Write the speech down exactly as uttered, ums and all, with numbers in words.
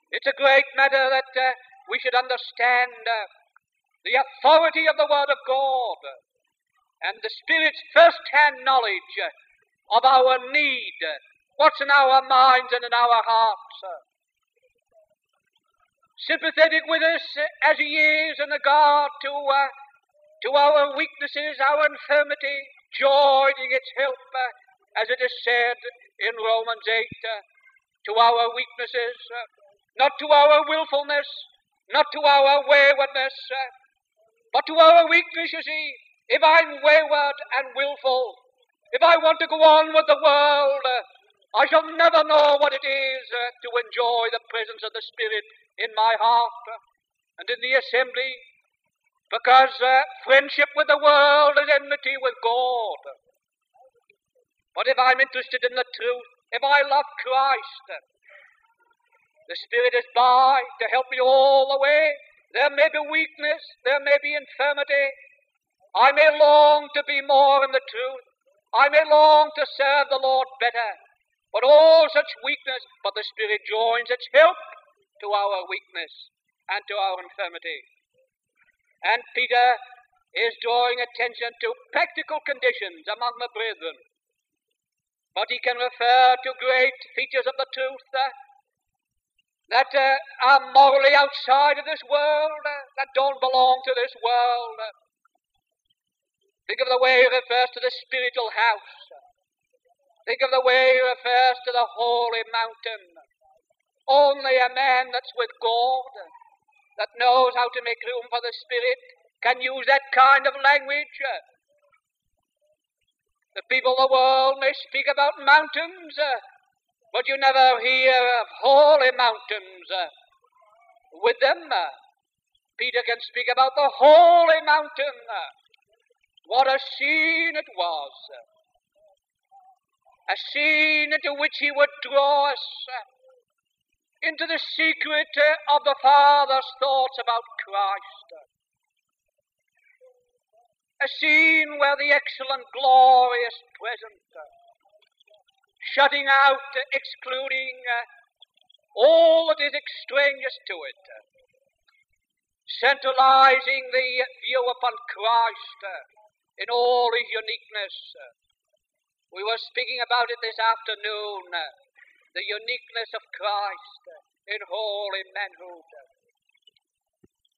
It's a great matter that uh, we should understand uh, the authority of the Word of God and the Spirit's first-hand knowledge uh, of our need, uh, what's in our minds and in our hearts. Uh, sympathetic with us uh, as He is in regard to, uh, to our weaknesses, our infirmity, joining its help, uh, as it is said in Romans eight, uh, to our weaknesses, uh, not to our willfulness, not to our waywardness, uh, but to our weakness, you see. If I'm wayward and willful, if I want to go on with the world, uh, I shall never know what it is uh, to enjoy the presence of the Spirit in my heart uh, and in the assembly, because uh, friendship with the world is enmity with God. But if I'm interested in the truth, if I love Christ, uh, the Spirit is by to help me all the way. There may be weakness, there may be infirmity. I may long to be more in the truth. I may long to serve the Lord better. But all such weakness, but the Spirit joins its help to our weakness and to our infirmity. And Peter is drawing attention to practical conditions among the brethren. But he can refer to great features of the truth uh, that uh, are morally outside of this world, uh, that don't belong to this world. Uh, think of the way he refers to the spiritual house. Think of the way he refers to the holy mountain. Only a man that's with God, uh, that knows how to make room for the Spirit, can use that kind of language. Uh, the people of the world may speak about mountains, uh, but you never hear of holy mountains uh, with them. Uh, Peter can speak about the holy mountain. Uh, what a scene it was. Uh, a scene into which he would draw us uh, into the secret uh, of the Father's thoughts about Christ. Uh, a scene where the excellent, glorious presence uh, shutting out, uh, excluding uh, all that is extraneous to it, uh, centralizing the view upon Christ uh, in all his uniqueness. Uh, we were speaking about it this afternoon, uh, the uniqueness of Christ uh, in holy manhood. Uh,